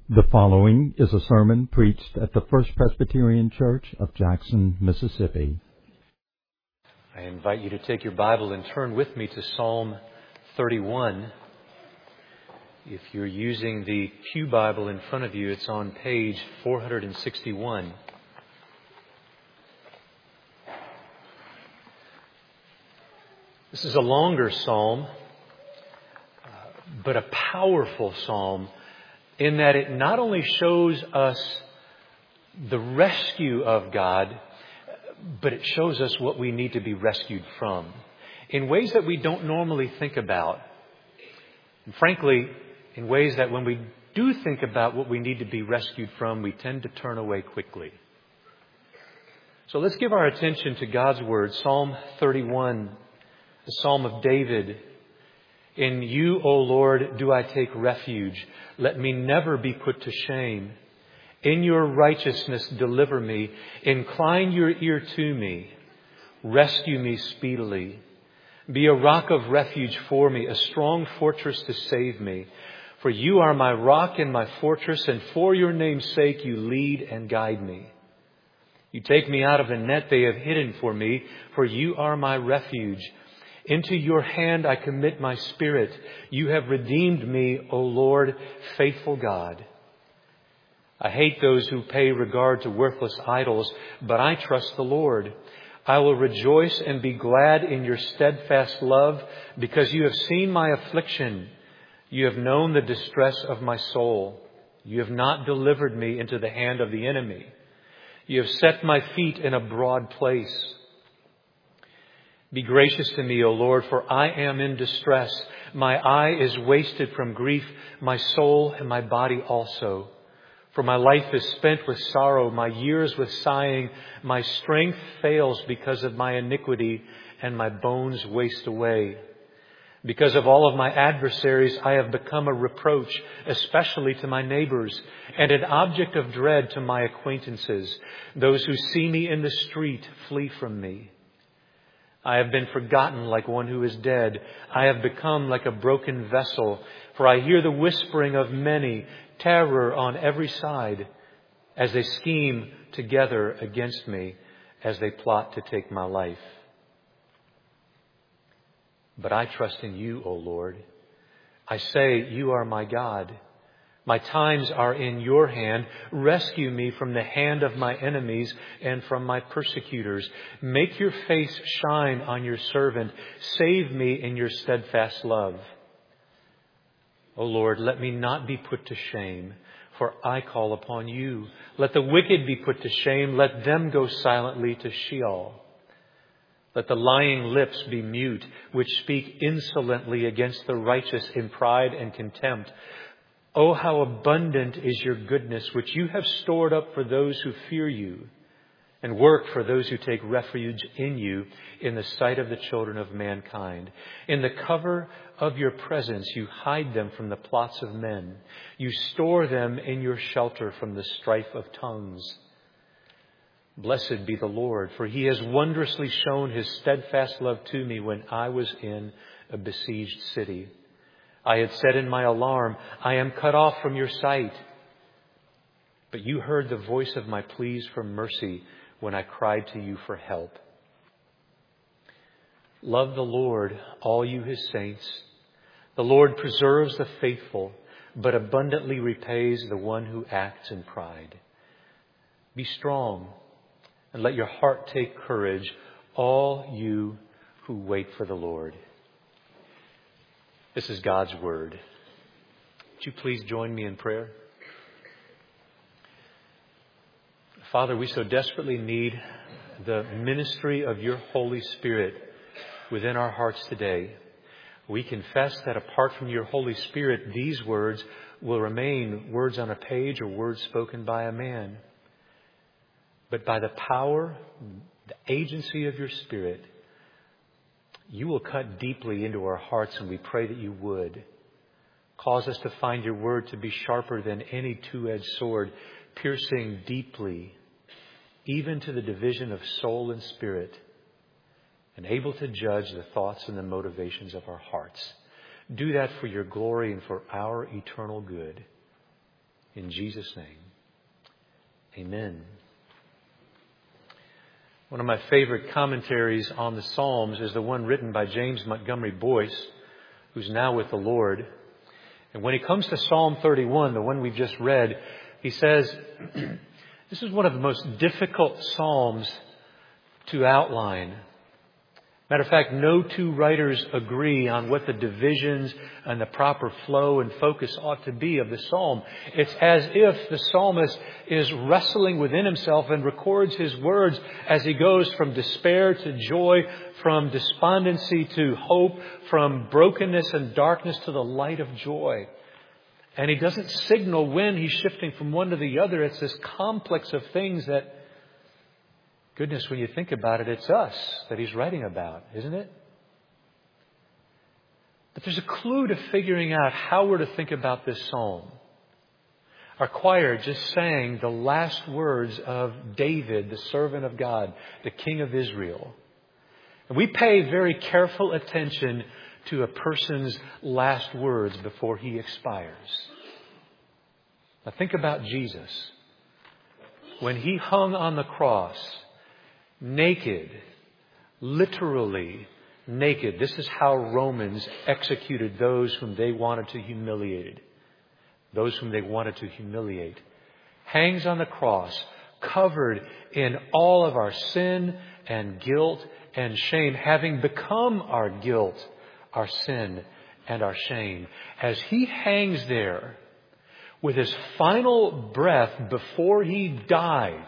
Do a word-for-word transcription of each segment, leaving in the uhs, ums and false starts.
The following is a sermon preached at the First Presbyterian Church of Jackson, Mississippi. I invite you to take your Bible and turn with me to Psalm thirty-one. If you're using the Pew Bible in front of you, it's on page four sixty-one. This is a longer psalm, but a powerful psalm in that it not only shows us the rescue of God, but it shows us what we need to be rescued from in ways that we don't normally think about. And frankly, in ways that when we do think about what we need to be rescued from, we tend to turn away quickly. So let's give our attention to God's Word. Psalm thirty-one, the Psalm of David. In you, O Lord, do I take refuge. Let me never be put to shame. In your righteousness, deliver me. Incline your ear to me. Rescue me speedily. Be a rock of refuge for me, a strong fortress to save me. For you are my rock and my fortress, and for your name's sake you lead and guide me. You take me out of the net they have hidden for me, for you are my refuge. Into your hand I commit my spirit. You have redeemed me, O Lord, faithful God. I hate those who pay regard to worthless idols, but I trust the Lord. I will rejoice and be glad in your steadfast love, because you have seen my affliction. You have known the distress of my soul. You have not delivered me into the hand of the enemy. You have set my feet in a broad place. Be gracious to me, O Lord, for I am in distress. My eye is wasted from grief, my soul and my body also. For my life is spent with sorrow, my years with sighing. My strength fails because of my iniquity, and my bones waste away. Because of all of my adversaries, I have become a reproach, especially to my neighbors, and an object of dread to my acquaintances. Those who see me in the street flee from me. I have been forgotten like one who is dead. I have become like a broken vessel, for I hear the whispering of many, terror on every side, as they scheme together against me, as they plot to take my life. But I trust in you, O Lord. I say, you are my God. My times are in your hand. Rescue me from the hand of my enemies and from my persecutors. Make your face shine on your servant. Save me in your steadfast love. O Lord, let me not be put to shame, for I call upon you. Let the wicked be put to shame. Let them go silently to Sheol. Let the lying lips be mute, which speak insolently against the righteous in pride and contempt. Oh, how abundant is your goodness, which you have stored up for those who fear you, and work for those who take refuge in you in the sight of the children of mankind. In the cover of your presence, you hide them from the plots of men. You store them in your shelter from the strife of tongues. Blessed be the Lord, for he has wondrously shown his steadfast love to me when I was in a besieged city. I had said in my alarm, I am cut off from your sight. But you heard the voice of my pleas for mercy when I cried to you for help. Love the Lord, all you his saints. The Lord preserves the faithful, but abundantly repays the one who acts in pride. Be strong and let your heart take courage, all you who wait for the Lord. This is God's Word. Would you please join me in prayer? Father, we so desperately need the ministry of your Holy Spirit within our hearts today. We confess that apart from your Holy Spirit, these words will remain words on a page or words spoken by a man. But by the power, the agency of your Spirit, you will cut deeply into our hearts, and we pray that you would. Cause us to find your word to be sharper than any two-edged sword, piercing deeply, even to the division of soul and spirit, and able to judge the thoughts and the motivations of our hearts. Do that for your glory and for our eternal good. In Jesus' name, amen. One of my favorite commentaries on the Psalms is the one written by James Montgomery Boyce, who's now with the Lord. And when he comes to Psalm thirty-one, the one we've just read, he says, this is one of the most difficult Psalms to outline. Matter of fact, no two writers agree on what the divisions and the proper flow and focus ought to be of the psalm. It's as if the psalmist is wrestling within himself and records his words as he goes from despair to joy, from despondency to hope, from brokenness and darkness to the light of joy. And he doesn't signal when he's shifting from one to the other. It's this complex of things that, goodness, when you think about it, it's us that he's writing about, isn't it? But there's a clue to figuring out how we're to think about this psalm. Our choir just sang the last words of David, the servant of God, the King of Israel. And we pay very careful attention to a person's last words before he expires. Now think about Jesus. When he hung on the cross, naked, literally naked. This is how Romans executed those whom they wanted to humiliate. Those whom they wanted to humiliate. Hangs on the cross, covered in all of our sin and guilt and shame, having become our guilt, our sin, and our shame. As he hangs there with his final breath before he dies,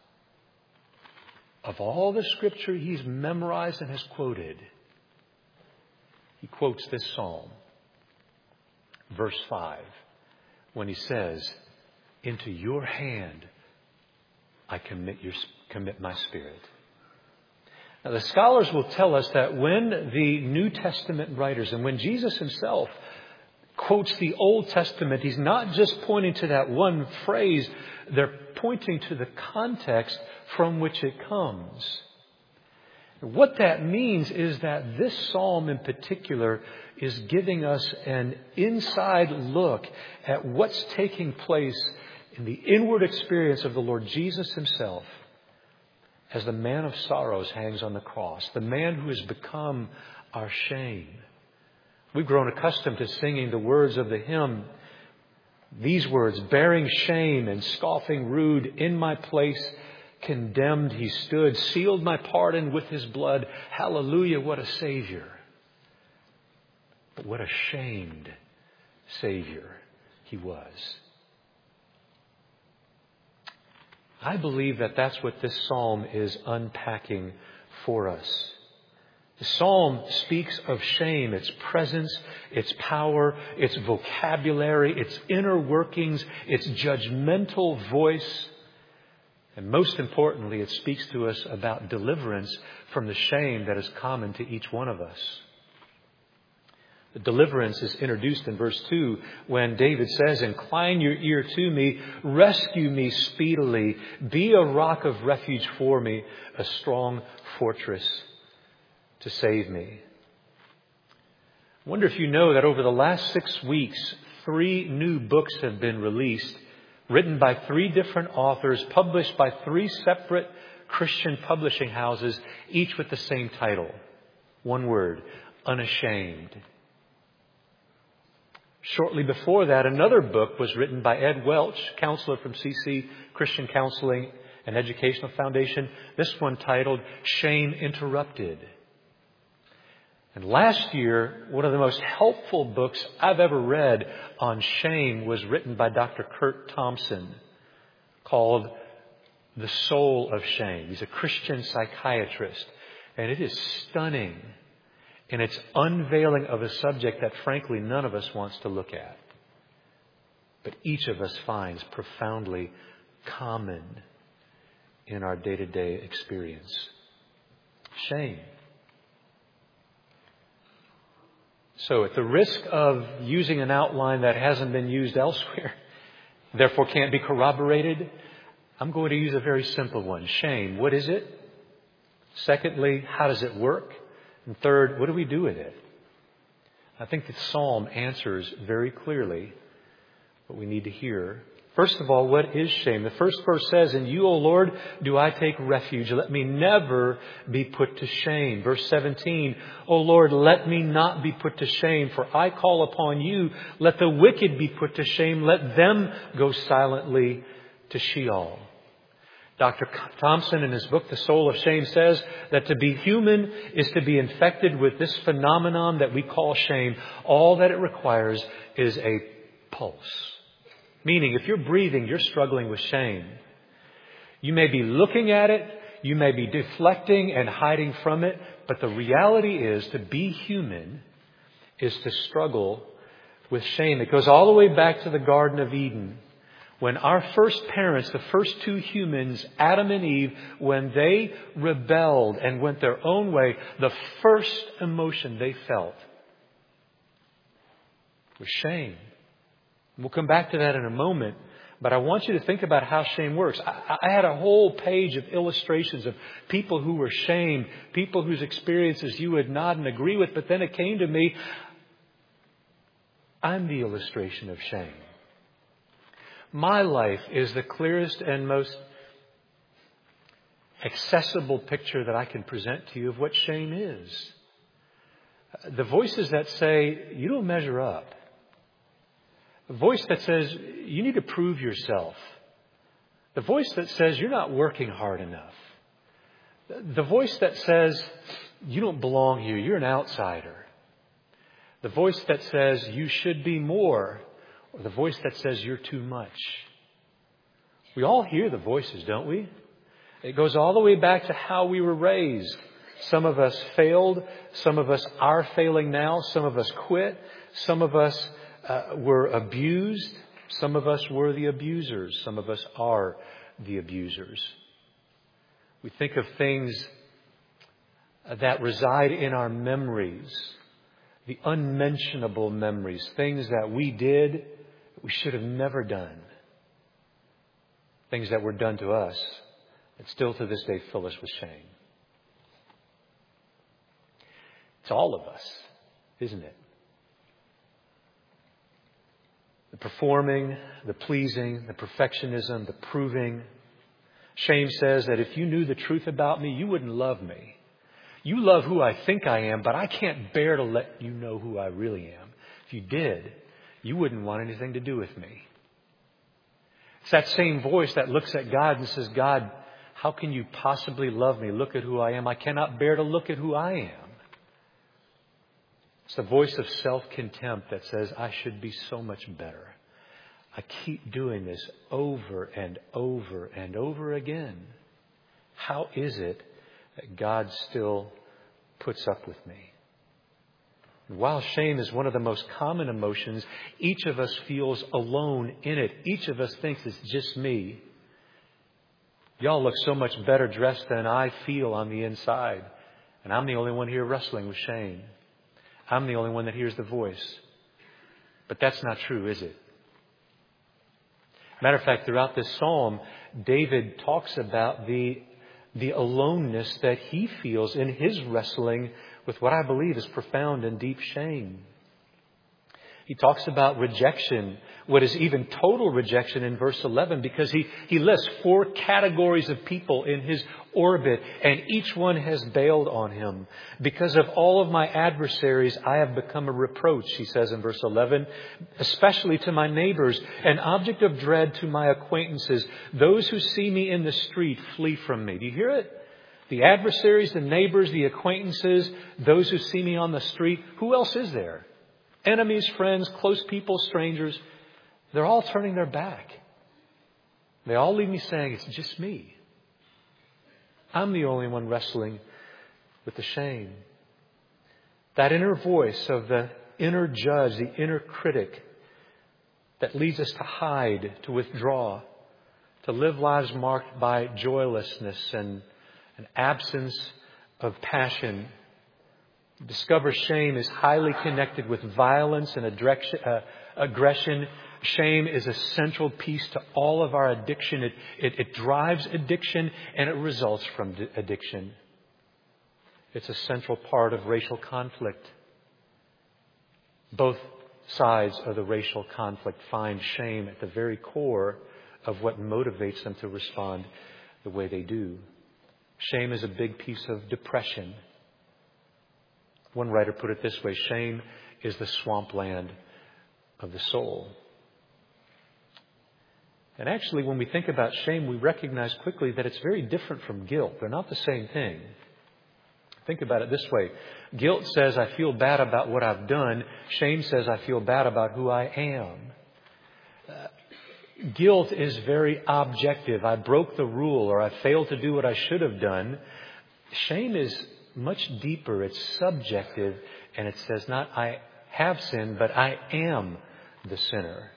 of all the scripture he's memorized and has quoted, he quotes this psalm, verse five, when he says, "Into your hand I commit your commit my spirit." Now, the scholars will tell us that when the New Testament writers and when Jesus himself quotes the Old Testament, he's not just pointing to that one phrase. They're pointing to the context from which it comes. What that means is that this psalm in particular is giving us an inside look at what's taking place in the inward experience of the Lord Jesus himself as the man of sorrows hangs on the cross, the man who has become our shame. We've grown accustomed to singing the words of the hymn. These words, bearing shame and scoffing rude, in my place condemned he stood, sealed my pardon with his blood. Hallelujah, what a Savior. But what a shamed Savior he was. I believe that that's what this psalm is unpacking for us. The psalm speaks of shame, its presence, its power, its vocabulary, its inner workings, its judgmental voice. And most importantly, it speaks to us about deliverance from the shame that is common to each one of us. The deliverance is introduced in verse two when David says, "Incline your ear to me, rescue me speedily, be a rock of refuge for me, a strong fortress to save me." I wonder if you know that over the last six weeks, three new books have been released, written by three different authors, published by three separate Christian publishing houses, each with the same title. One word, Unashamed. Shortly before that, another book was written by Ed Welch, counselor from C C Christian Counseling and Educational Foundation. This one titled Shame Interrupted. And last year, one of the most helpful books I've ever read on shame was written by Doctor Kurt Thompson, called The Soul of Shame. He's a Christian psychiatrist, and it is stunning in its unveiling of a subject that, frankly, none of us wants to look at, but each of us finds profoundly common in our day-to-day experience. Shame. So at the risk of using an outline that hasn't been used elsewhere, therefore can't be corroborated, I'm going to use a very simple one. Shame, what is it? Secondly, how does it work? And third, what do we do with it? I think the psalm answers very clearly what we need to hear First of all, what is shame? The first verse says, "In you, O Lord, do I take refuge. Let me never be put to shame." Verse seventeen, "O Lord, let me not be put to shame, for I call upon you. Let the wicked be put to shame. Let them go silently to Sheol." Doctor Thompson, in his book, The Soul of Shame, says that to be human is to be infected with this phenomenon that we call shame. All that it requires is a pulse. Meaning, if you're breathing, you're struggling with shame. You may be looking at it, you may be deflecting and hiding from it, but the reality is to be human is to struggle with shame. It goes all the way back to the Garden of Eden. When our first parents, the first two humans, Adam and Eve, when they rebelled and went their own way, the first emotion they felt was shame. We'll come back to that in a moment, but I want you to think about how shame works. I, I had a whole page of illustrations of people who were shamed, people whose experiences you would nod and agree with, but then it came to me, I'm the illustration of shame. My life is the clearest and most accessible picture that I can present to you of what shame is. The voices that say, you don't measure up. The voice that says, you need to prove yourself. The voice that says, you're not working hard enough. The voice that says, you don't belong here. You're an outsider. The voice that says, you should be more. Or the voice that says, you're too much. We all hear the voices, don't we? It goes all the way back to how we were raised. Some of us failed. Some of us are failing now. Some of us quit. Some of us Uh, were abused. Some of us were the abusers. Some of us are the abusers. We think of things that reside in our memories, the unmentionable memories, things that we did that we should have never done, things that were done to us that still to this day fill us with shame. It's all of us, isn't it? The performing, the pleasing, the perfectionism, the proving. Shame says that if you knew the truth about me, you wouldn't love me. You love who I think I am, but I can't bear to let you know who I really am. If you did, you wouldn't want anything to do with me. It's that same voice that looks at God and says, God, how can you possibly love me? Look at who I am. I cannot bear to look at who I am. It's the voice of self-contempt that says, I should be so much better. I keep doing this over and over and over again. How is it that God still puts up with me? And while shame is one of the most common emotions, each of us feels alone in it. Each of us thinks it's just me. Y'all look so much better dressed than I feel on the inside. And I'm the only one here wrestling with shame. I'm the only one that hears the voice. But that's not true, is it? Matter of fact, throughout this psalm, David talks about the, the aloneness that he feels in his wrestling with what I believe is profound and deep shame. He talks about rejection, what is even total rejection in verse eleven, because he, he lists four categories of people in his orbit, and each one has bailed on him. Because of all of my adversaries, I have become a reproach, he says in verse eleven, especially to my neighbors, an object of dread to my acquaintances. Those who see me in the street flee from me. Do you hear it? The adversaries, the neighbors, the acquaintances, those who see me on the street. Who else is there? Enemies, friends, close people, strangers. They're all turning their back. They all leave me saying, it's just me. I'm the only one wrestling with the shame. That inner voice of the inner judge, the inner critic that leads us to hide, to withdraw, to live lives marked by joylessness and an absence of passion. Discover shame is highly connected with violence and aggression. Shame is a central piece to all of our addiction. It, it, it drives addiction and it results from addiction. It's a central part of racial conflict. Both sides of the racial conflict find shame at the very core of what motivates them to respond the way they do. Shame is a big piece of depression. One writer put it this way: shame is the swampland of the soul. And actually, when we think about shame, we recognize quickly that it's very different from guilt. They're not the same thing. Think about it this way. Guilt says, I feel bad about what I've done. Shame says, I feel bad about who I am. Uh, guilt is very objective. I broke the rule, or I failed to do what I should have done. Shame is much deeper. It's subjective, and it says not I have sinned, but I am the sinner.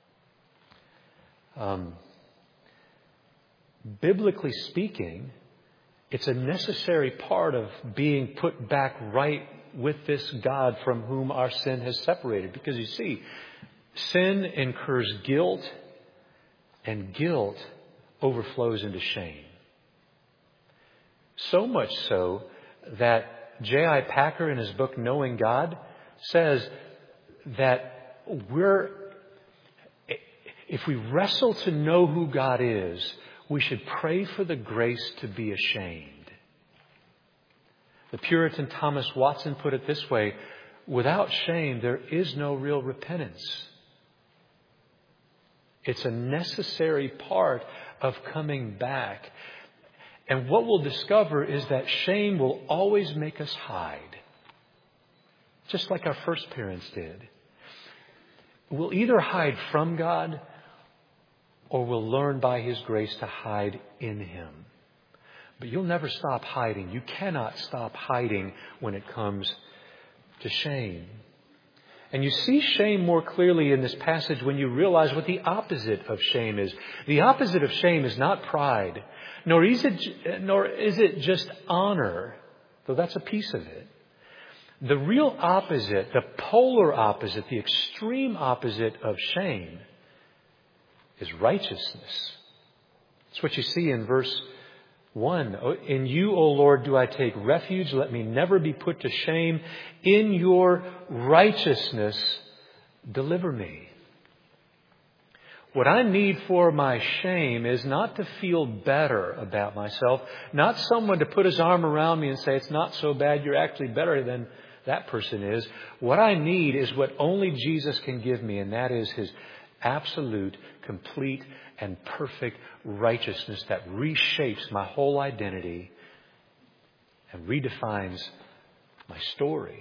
Um, biblically speaking, it's a necessary part of being put back right with this God from whom our sin has separated. Because you see, sin incurs guilt, and guilt overflows into shame. So much so that J I Packer, in his book Knowing God, says that we're If we wrestle to know who God is, we should pray for the grace to be ashamed. The Puritan Thomas Watson put it this way: without shame, there is no real repentance. It's a necessary part of coming back. And what we'll discover is that shame will always make us hide, just like our first parents did. We'll either hide from God, or we'll learn by His grace to hide in Him. But you'll never stop hiding. You cannot stop hiding when it comes to shame. And you see shame more clearly in this passage when you realize what the opposite of shame is. The opposite of shame is not pride, nor is it, nor is it just honor, though that's a piece of it. The real opposite, the polar opposite, the extreme opposite of shame is righteousness. That's what you see in verse one. In you, O Lord, do I take refuge. Let me never be put to shame. In your righteousness, deliver me. What I need for my shame is not to feel better about myself, not someone to put his arm around me and say, it's not so bad, you're actually better than that person is. What I need is what only Jesus can give me, and that is His absolute, complete, and perfect righteousness that reshapes my whole identity and redefines my story.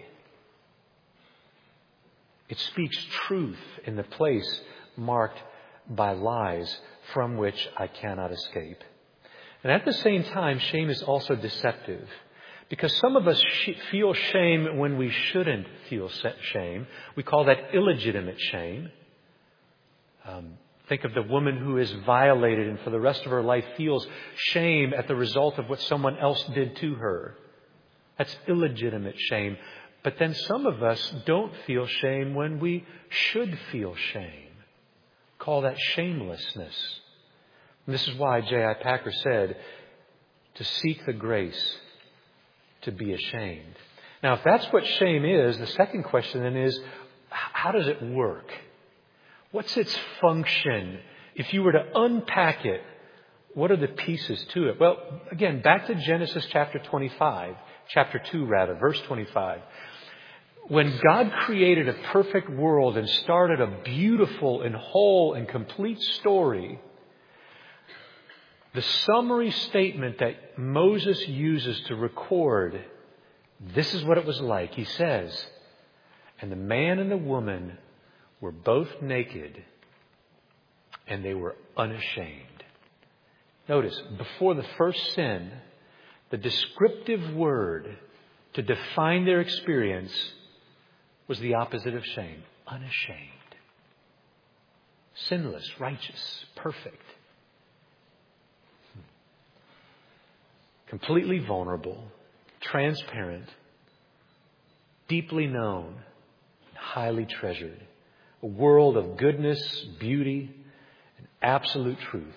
It speaks truth in the place marked by lies from which I cannot escape. And at the same time, shame is also deceptive. Because some of us feel shame when we shouldn't feel shame. We call that illegitimate shame. Um, think of the woman who is violated and for the rest of her life feels shame at the result of what someone else did to her. That's illegitimate shame. But then some of us don't feel shame when we should feel shame. Call that shamelessness. And this is why J I Packer said to seek the grace to be ashamed. Now, if that's what shame is, the second question then is, how does it work? What's its function? If you were to unpack it, what are the pieces to it? Well, again, back to Genesis chapter twenty-five, chapter two rather, verse twenty-five. When God created a perfect world and started a beautiful and whole and complete story, the summary statement that Moses uses to record, this is what it was like. He says, and the man and the woman were both naked and they were unashamed. Notice, before the first sin, the descriptive word to define their experience was the opposite of shame. Unashamed. Sinless, righteous, perfect. Completely vulnerable, transparent, deeply known, highly treasured. A world of goodness, beauty, and absolute truth.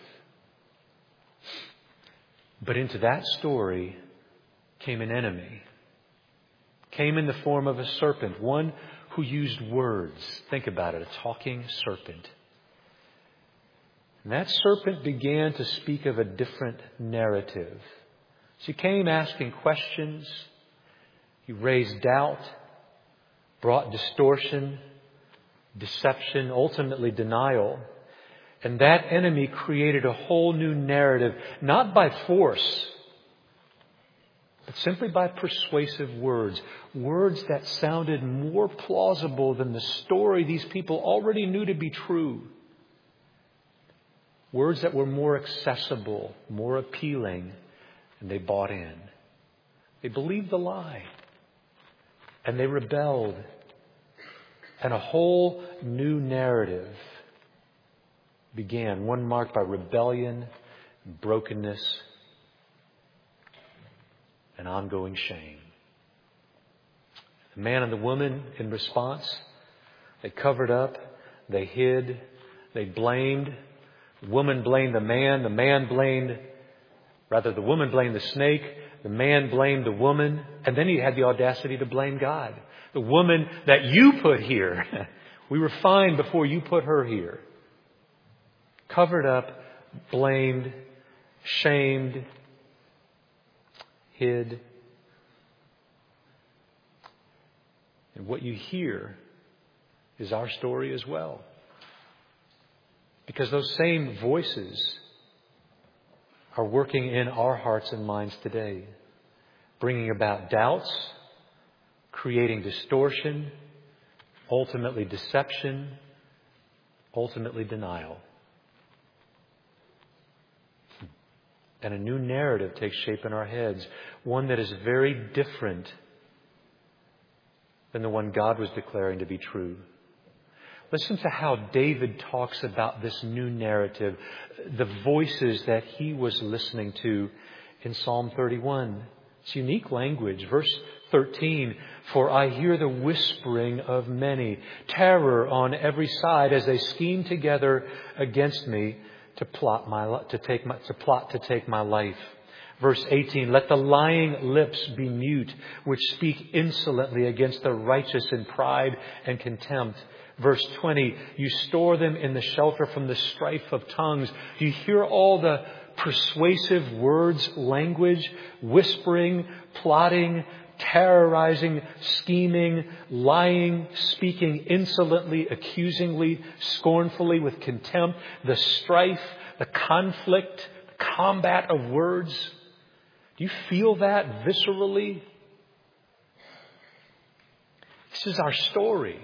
But into that story came an enemy. Came in the form of a serpent, one who used words. Think about it, a talking serpent. And that serpent began to speak of a different narrative. She came asking questions. He raised doubt, brought distortion, deception, ultimately denial. And that enemy created a whole new narrative, not by force, but simply by persuasive words. Words that sounded more plausible than the story these people already knew to be true. Words that were more accessible, more appealing, and they bought in. They believed the lie. And they rebelled. And a whole new narrative began, one marked by rebellion, brokenness, and ongoing shame. The man and the woman, in response, they covered up, they hid, they blamed. The woman blamed the man, the man blamed, rather the woman blamed the snake, the man blamed the woman, and then he had the audacity to blame God. The woman that you put here, we were fine before you put her here. Covered up, blamed, shamed, hid. And what you hear is our story as well. Because those same voices are working in our hearts and minds today, bringing about doubts, creating distortion, ultimately deception, ultimately denial. And a new narrative takes shape in our heads, one that is very different than the one God was declaring to be true. Listen to how David talks about this new narrative, the voices that he was listening to in Psalm thirty-one. It's unique language. Verse thirteen, for I hear the whispering of many, terror on every side as they scheme together against me to plot my to take my to plot to take my life. Verse eighteen, let the lying lips be mute, which speak insolently against the righteous in pride and contempt. Verse twenty, you store them in the shelter from the strife of tongues. Do you hear all the persuasive words, language, whispering, plotting, terrorizing, scheming, lying, speaking insolently, accusingly, scornfully, with contempt, the strife, the conflict, the combat of words? Do you feel that viscerally? This is our story.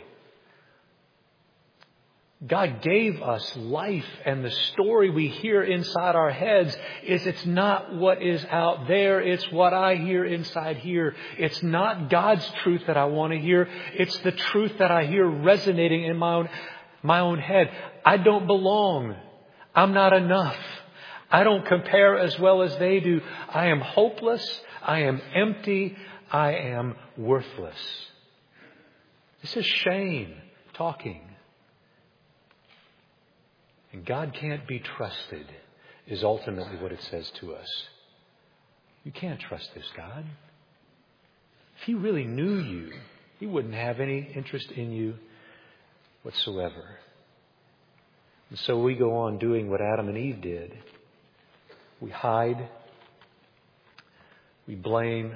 God gave us life, and the story we hear inside our heads is it's not what is out there, it's what I hear inside here. It's not God's truth that I want to hear, it's the truth that I hear resonating in my own, my own head. I don't belong. I'm not enough. I don't compare as well as they do. I am hopeless. I am empty. I am worthless. This is shame talking. And God can't be trusted is ultimately what it says to us. You can't trust this God. If He really knew you, He wouldn't have any interest in you whatsoever. And so we go on doing what Adam and Eve did. We hide. We blame.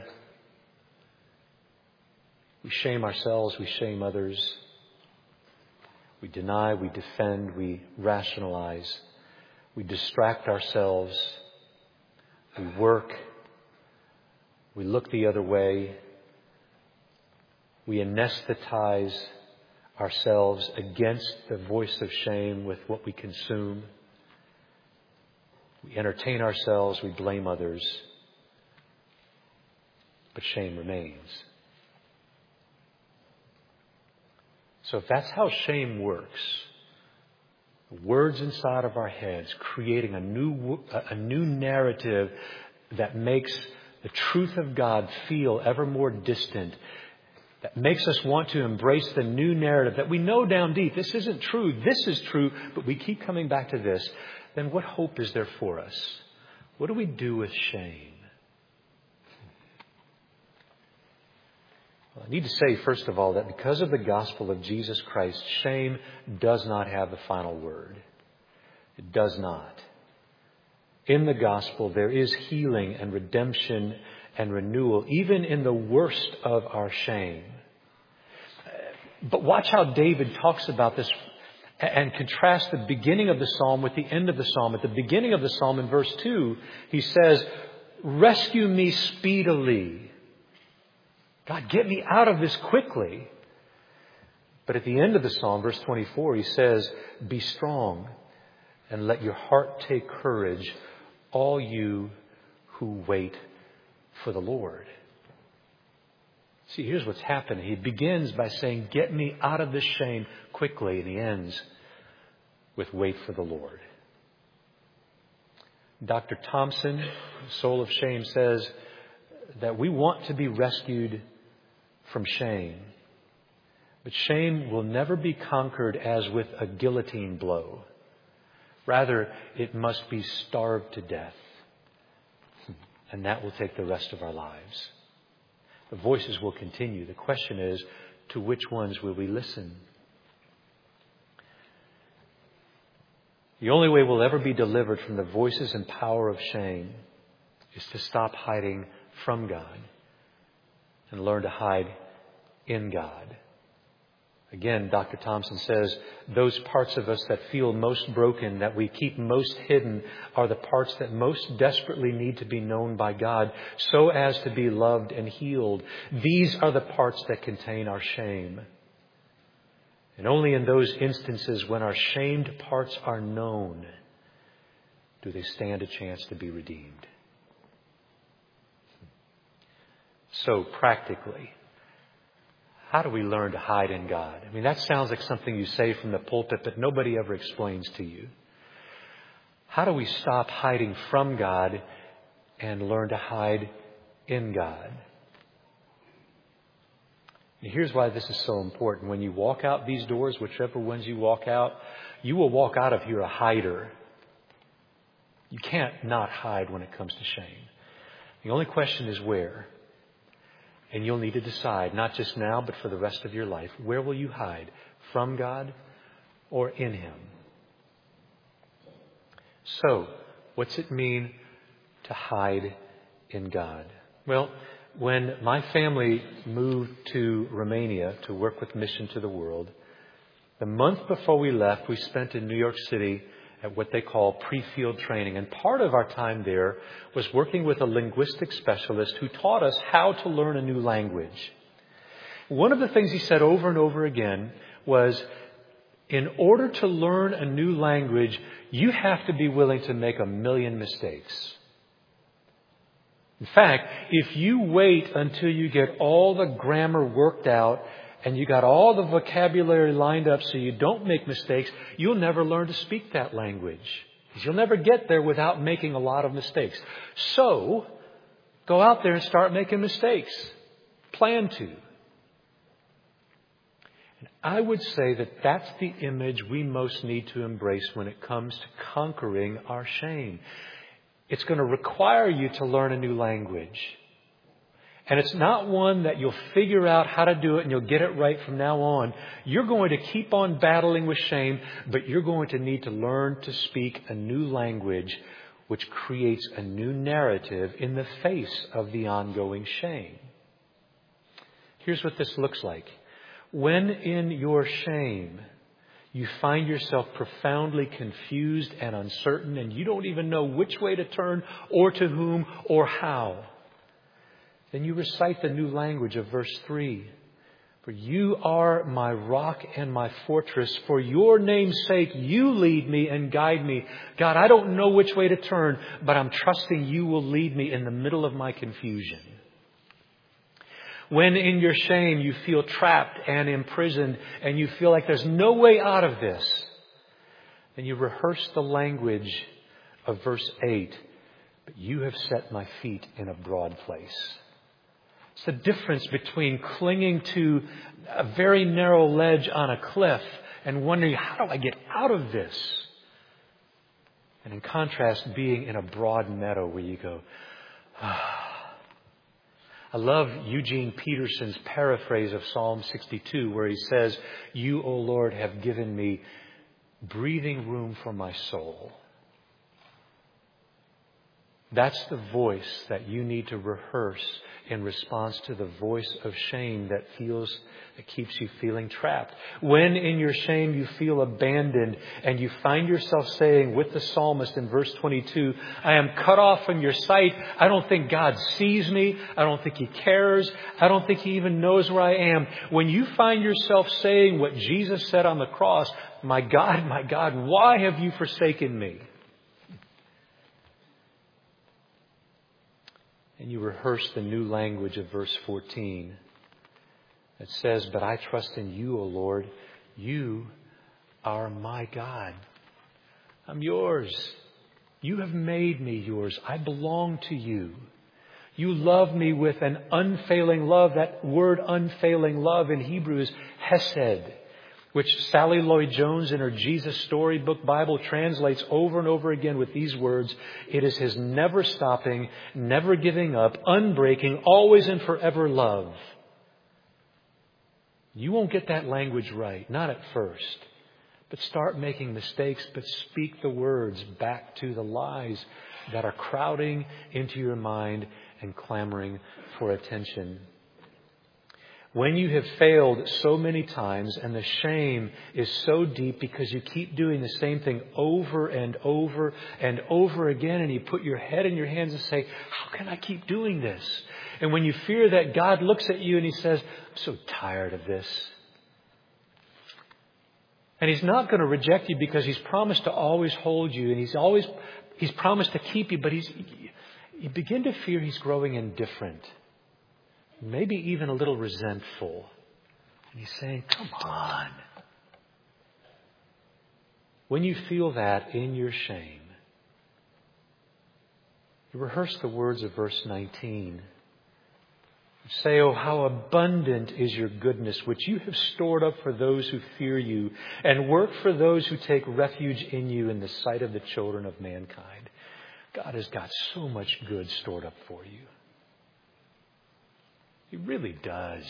We shame ourselves. We shame others. We deny, we defend, we rationalize, we distract ourselves, we work, we look the other way, we anesthetize ourselves against the voice of shame with what we consume. We entertain ourselves, we blame others, but shame remains. So if that's how shame works, words inside of our heads creating a new a new narrative that makes the truth of God feel ever more distant, that makes us want to embrace the new narrative that we know down deep, this isn't true, this is true, but we keep coming back to this, then what hope is there for us? What do we do with shame? I need to say, first of all, that because of the gospel of Jesus Christ, shame does not have the final word. It does not. In the gospel, there is healing and redemption and renewal, even in the worst of our shame. But watch how David talks about this and contrast the beginning of the psalm with the end of the psalm. At the beginning of the psalm, in verse two, he says, "Rescue me speedily." God, get me out of this quickly. But at the end of the psalm, verse twenty-four, he says, "Be strong and let your heart take courage, all you who wait for the Lord." See, here's what's happening. He begins by saying, "Get me out of this shame quickly." And he ends with, "Wait for the Lord." Doctor Thompson, Soul of Shame, says that we want to be rescued from shame. But shame will never be conquered as with a guillotine blow. Rather, it must be starved to death. And that will take the rest of our lives. The voices will continue. The question is, to which ones will we listen? The only way we'll ever be delivered from the voices and power of shame is to stop hiding from God and learn to hide in God. Again, Doctor Thompson says, those parts of us that feel most broken, that we keep most hidden, are the parts that most desperately need to be known by God so as to be loved and healed. These are the parts that contain our shame. And only in those instances when our shamed parts are known do they stand a chance to be redeemed. So practically, how do we learn to hide in God? I mean, that sounds like something you say from the pulpit, but nobody ever explains to you. How do we stop hiding from God and learn to hide in God? And here's why this is so important. When you walk out these doors, whichever ones you walk out, you will walk out of here a hider. You can't not hide when it comes to shame. The only question is where. And you'll need to decide, not just now, but for the rest of your life, where will you hide? From God or in Him? So, what's it mean to hide in God? Well, when my family moved to Romania to work with Mission to the World, the month before we left, we spent in New York City at what they call pre-field training. And part of our time there was working with a linguistic specialist who taught us how to learn a new language. One of the things he said over and over again was, in order to learn a new language, you have to be willing to make a million mistakes. In fact, if you wait until you get all the grammar worked out and you got all the vocabulary lined up so you don't make mistakes, you'll never learn to speak that language. Because you'll never get there without making a lot of mistakes. So, go out there and start making mistakes. Plan to. And I would say that that's the image we most need to embrace when it comes to conquering our shame. It's going to require you to learn a new language. And it's not one that you'll figure out how to do it and you'll get it right from now on. You're going to keep on battling with shame, but you're going to need to learn to speak a new language which creates a new narrative in the face of the ongoing shame. Here's what this looks like. When in your shame, you find yourself profoundly confused and uncertain and you don't even know which way to turn or to whom or how, then you recite the new language of verse three. For you are my rock and my fortress. For your name's sake, you lead me and guide me. God, I don't know which way to turn, but I'm trusting you will lead me in the middle of my confusion. When in your shame you feel trapped and imprisoned and you feel like there's no way out of this, then you rehearse the language of verse eight. But you have set my feet in a broad place. It's the difference between clinging to a very narrow ledge on a cliff and wondering, how do I get out of this? And in contrast, being in a broad meadow where you go, ah, I love Eugene Peterson's paraphrase of Psalm sixty-two where he says, "You, O Lord, have given me breathing room for my soul." That's the voice that you need to rehearse in response to the voice of shame that feels, that keeps you feeling trapped. When in your shame you feel abandoned and you find yourself saying with the psalmist in verse twenty-two, "I am cut off from your sight. I don't think God sees me. I don't think He cares. I don't think He even knows where I am." When you find yourself saying what Jesus said on the cross, "My God, my God, why have you forsaken me?" And you rehearse the new language of verse fourteen. It says, "But I trust in you, O Lord. You are my God. I'm yours. You have made me yours. I belong to you. You love me with an unfailing love." That word unfailing love in Hebrew is hesed, which Sally Lloyd Jones in her Jesus Storybook Bible translates over and over again with these words. It is His never stopping, never giving up, unbreaking, always and forever love. You won't get that language right, not at first. But start making mistakes, but speak the words back to the lies that are crowding into your mind and clamoring for attention. When you have failed so many times and the shame is so deep because you keep doing the same thing over and over and over again, and you put your head in your hands and say, "How can I keep doing this?" And when you fear that God looks at you and He says, "I'm so tired of this." And He's not going to reject you because He's promised to always hold you, and He's always He's promised to keep you, but He's you begin to fear He's growing indifferent. Maybe even a little resentful. And He's saying, "Come on." When you feel that in your shame, you rehearse the words of verse nineteen. You say, "Oh, how abundant is your goodness, which you have stored up for those who fear you, and work for those who take refuge in you in the sight of the children of mankind." God has got so much good stored up for you. He really does.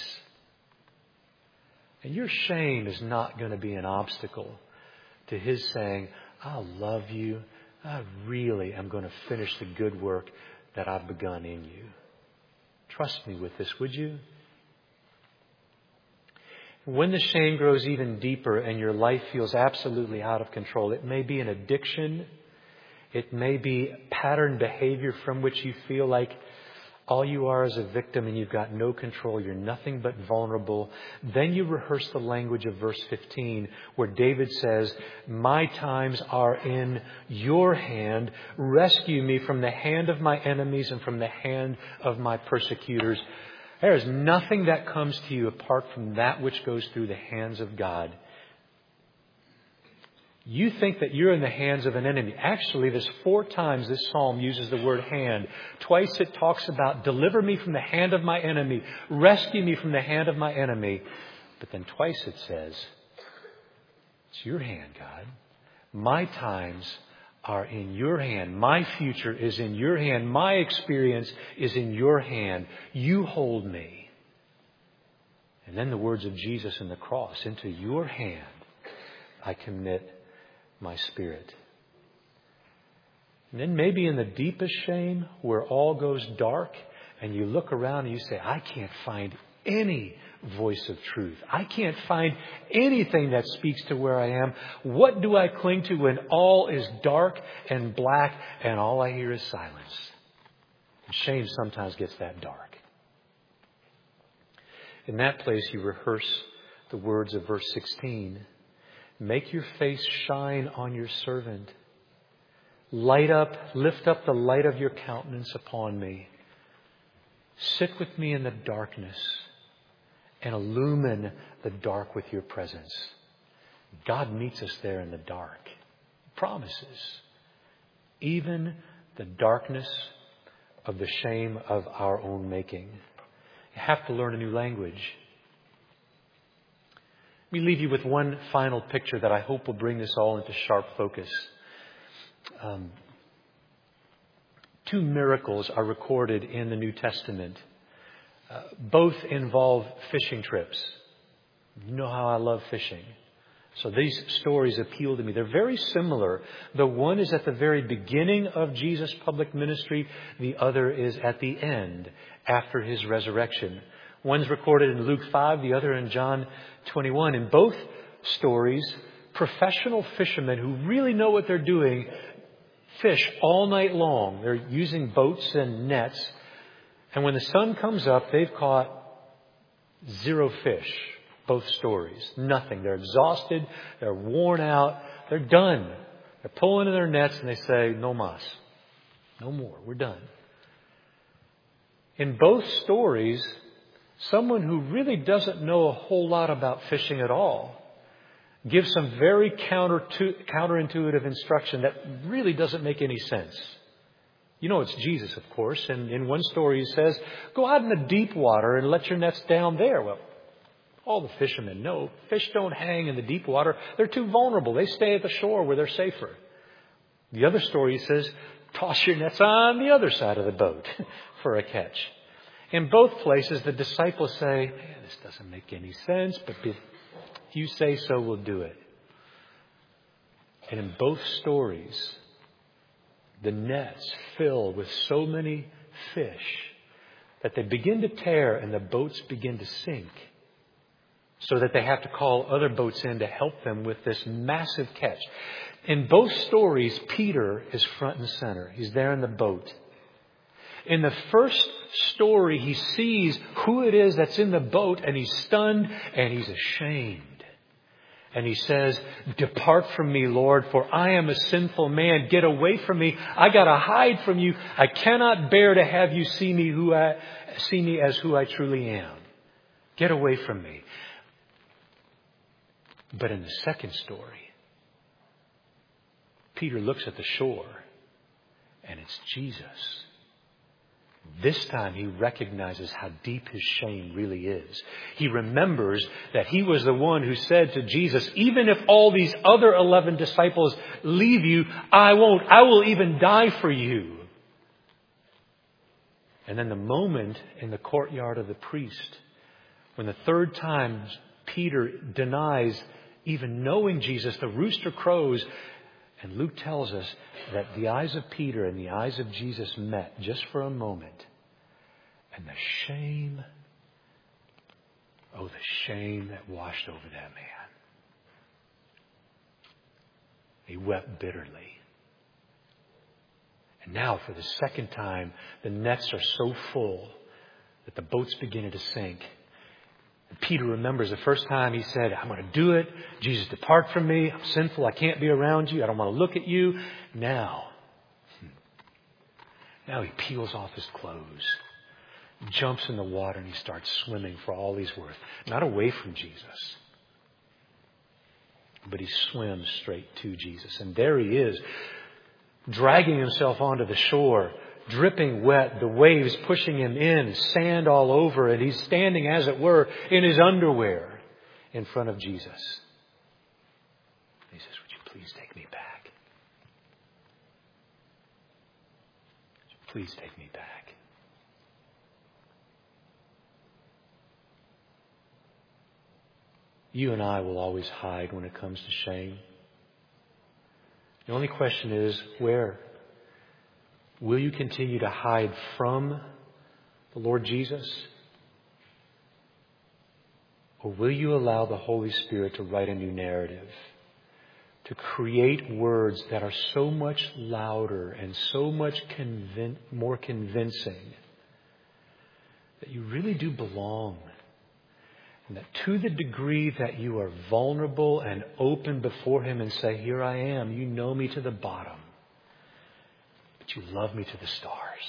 And your shame is not going to be an obstacle to His saying, "I love you. I really am going to finish the good work that I've begun in you. Trust me with this, would you?" When the shame grows even deeper and your life feels absolutely out of control, it may be an addiction. It may be pattern behavior from which you feel like all you are is a victim and you've got no control. You're nothing but vulnerable. Then you rehearse the language of verse fifteen where David says, "My times are in your hand. Rescue me from the hand of my enemies and from the hand of my persecutors." There is nothing that comes to you apart from that which goes through the hands of God. You think that you're in the hands of an enemy. Actually, there's four times this psalm uses the word hand. Twice it talks about deliver me from the hand of my enemy, rescue me from the hand of my enemy. But then twice it says, it's your hand, God. My times are in your hand. My future is in your hand. My experience is in your hand. You hold me. And then the words of Jesus in the cross, into your hand I commit my spirit. And then maybe in the deepest shame where all goes dark and you look around and you say, "I can't find any voice of truth. I can't find anything that speaks to where I am. What do I cling to when all is dark and black and all I hear is silence?" And shame sometimes gets that dark. In that place you rehearse the words of verse sixteen. "Make your face shine on your servant. Light up, lift up the light of your countenance upon me. Sit with me in the darkness and illumine the dark with your presence." God meets us there in the dark. He promises. Even the darkness of the shame of our own making. You have to learn a new language. Let me leave you with one final picture that I hope will bring this all into sharp focus. Um, two miracles are recorded in the New Testament. Uh, both involve fishing trips. You know how I love fishing. So these stories appeal to me. They're very similar. The one is at the very beginning of Jesus' public ministry. The other is at the end, after His resurrection. One's recorded in Luke five, the other in John twenty-one. In both stories, professional fishermen who really know what they're doing fish all night long. They're using boats and nets. And when the sun comes up, they've caught zero fish. Both stories. Nothing. They're exhausted. They're worn out. They're done. They're pulling in their nets and they say, no mas. No more. We're done. In both stories, someone who really doesn't know a whole lot about fishing at all gives some very counter to, counterintuitive instruction that really doesn't make any sense. You know it's Jesus, of course. And in one story he says, go out in the deep water and let your nets down there. Well, all the fishermen know fish don't hang in the deep water. They're too vulnerable. They stay at the shore where they're safer. The other story says, toss your nets on the other side of the boat for a catch. In both places, the disciples say, man, this doesn't make any sense, but if you say so, we'll do it. And in both stories, the nets fill with so many fish that they begin to tear and the boats begin to sink. So that they have to call other boats in to help them with this massive catch. In both stories, Peter is front and center. He's there in the boat. In the first story, he sees who it is that's in the boat and he's stunned and he's ashamed. And he says, depart from me, Lord, for I am a sinful man. Get away from me. I got to hide from you. I cannot bear to have you see me who I see me as who I truly am. Get away from me. But in the second story, Peter looks at the shore and it's Jesus. This time he recognizes how deep his shame really is. He remembers that he was the one who said to Jesus, even if all these other eleven disciples leave you, I won't. I will even die for you. And then the moment in the courtyard of the priest, when the third time Peter denies even knowing Jesus, the rooster crows. And Luke tells us that the eyes of Peter and the eyes of Jesus met just for a moment. And the shame, oh, the shame that washed over that man. He wept bitterly. And now for the second time, the nets are so full that the boat's beginning to sink. And Peter remembers the first time he said, I'm going to do it. Jesus, depart from me. I'm sinful. I can't be around you. I don't want to look at you. Now, now he peels off his clothes, jumps in the water, and he starts swimming for all he's worth. Not away from Jesus, but he swims straight to Jesus. And there he is, dragging himself onto the shore, dripping wet, the waves pushing him in, sand all over, and he's standing, as it were, in his underwear in front of Jesus. He says, would you please take me back? Would you please take me back? You and I will always hide when it comes to shame. The only question is, where? Will you continue to hide from the Lord Jesus? Or will you allow the Holy Spirit to write a new narrative? To create words that are so much louder and so much convin- more convincing that you really do belong. And that to the degree that you are vulnerable and open before Him and say, here I am, you know me to the bottom. You love me to the stars.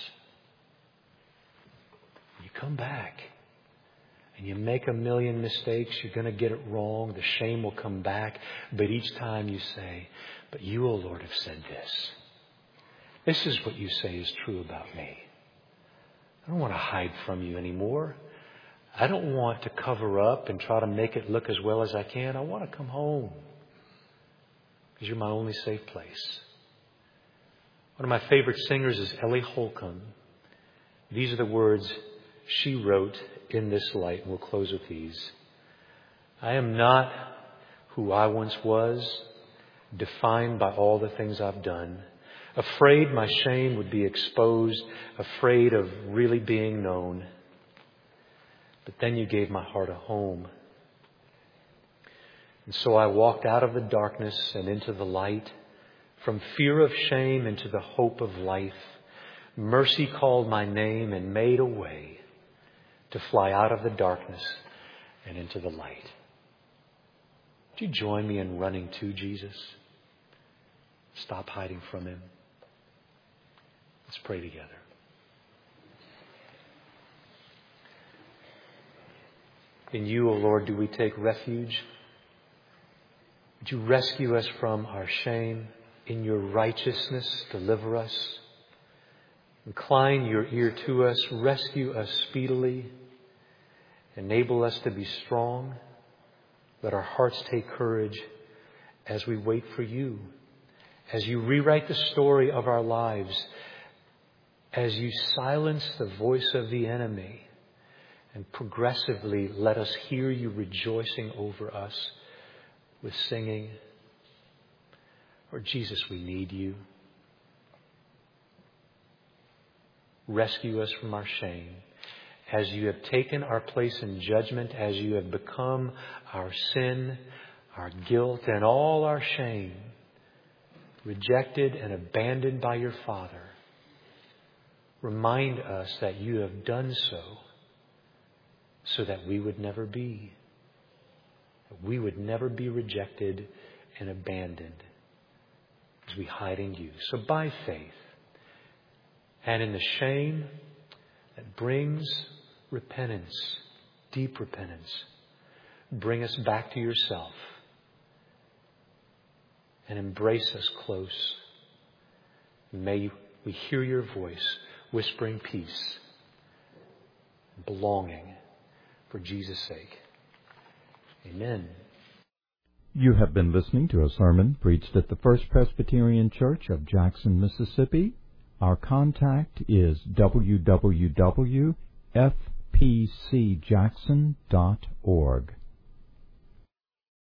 You come back and you make a million mistakes. You're going to get it wrong. The shame will come back. But each time you say, but you, O Lord, have said this. This is what you say is true about me. I don't want to hide from you anymore. I don't want to cover up and try to make it look as well as I can. I want to come home because you're my only safe place. One of my favorite singers is Ellie Holcomb. These are the words she wrote in this light, and we'll close with these. I am not who I once was, defined by all the things I've done. Afraid my shame would be exposed, afraid of really being known. But then you gave my heart a home. And so I walked out of the darkness and into the light, from fear of shame into the hope of life. Mercy called my name and made a way to fly out of the darkness and into the light. Would you join me in running to Jesus? Stop hiding from Him. Let's pray together. In You, O Lord, do we take refuge. Would You rescue us from our shame? In Your righteousness, deliver us. Incline Your ear to us. Rescue us speedily. Enable us to be strong. Let our hearts take courage as we wait for You. As You rewrite the story of our lives. As You silence the voice of the enemy. And progressively let us hear You rejoicing over us with singing. Lord Jesus, we need You. Rescue us from our shame. As You have taken our place in judgment, as You have become our sin, our guilt, and all our shame, rejected and abandoned by Your Father, remind us that You have done so, so that we would never be. That we would never be rejected and abandoned as we hide in You. So by faith, and in the shame that brings repentance, deep repentance, bring us back to Yourself and embrace us close. May we hear Your voice whispering peace, belonging for Jesus' sake. Amen. You have been listening to a sermon preached at the First Presbyterian Church of Jackson, Mississippi. Our contact is w w w dot f p c jackson dot org.